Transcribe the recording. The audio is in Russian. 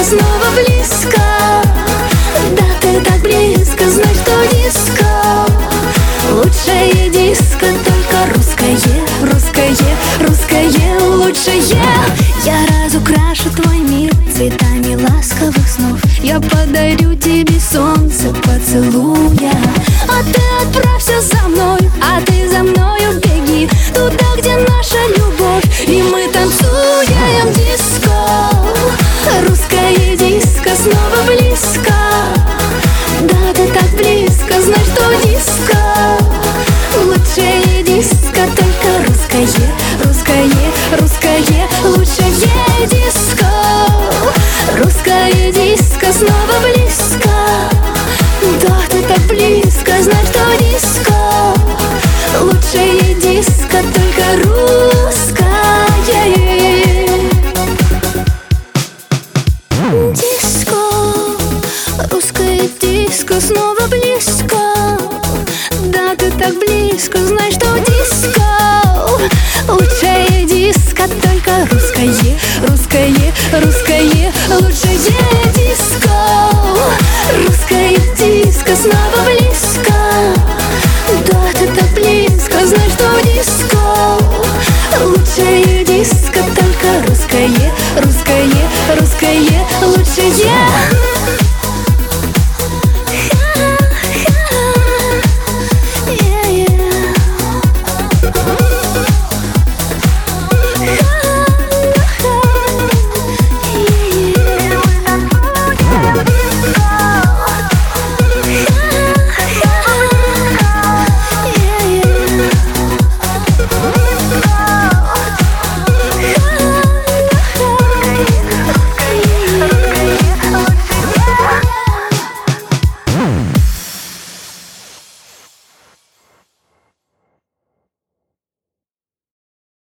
диско снова близко. Да, ты так близко, знай, что диско лучшее диско, только русское, русское, русское лучшее. Я разукрашу твой мир цветами ласковых снов. Я подарю тебе солнце поцелуя. А ты отправься за мной, а ты за мною беги туда, где наша любовь, и мы танцуем диско. Русское диско снова близко. Да, ты так близко, знай, что диско лучшее диско, только русское, русское, русское лучшее диско. Русское диско снова близко. Да, ты так близко, знай, что диско лучшее диско, только русское. Диско, русское диско снова близко. Да, ты так близко, знай, что диско лучшее диско, только русское, русское, русское лучшее диско. Русское диско снова близко. Да, ты так близко, знай, что диско лучшее диско, только русское, русское, русское лучшее.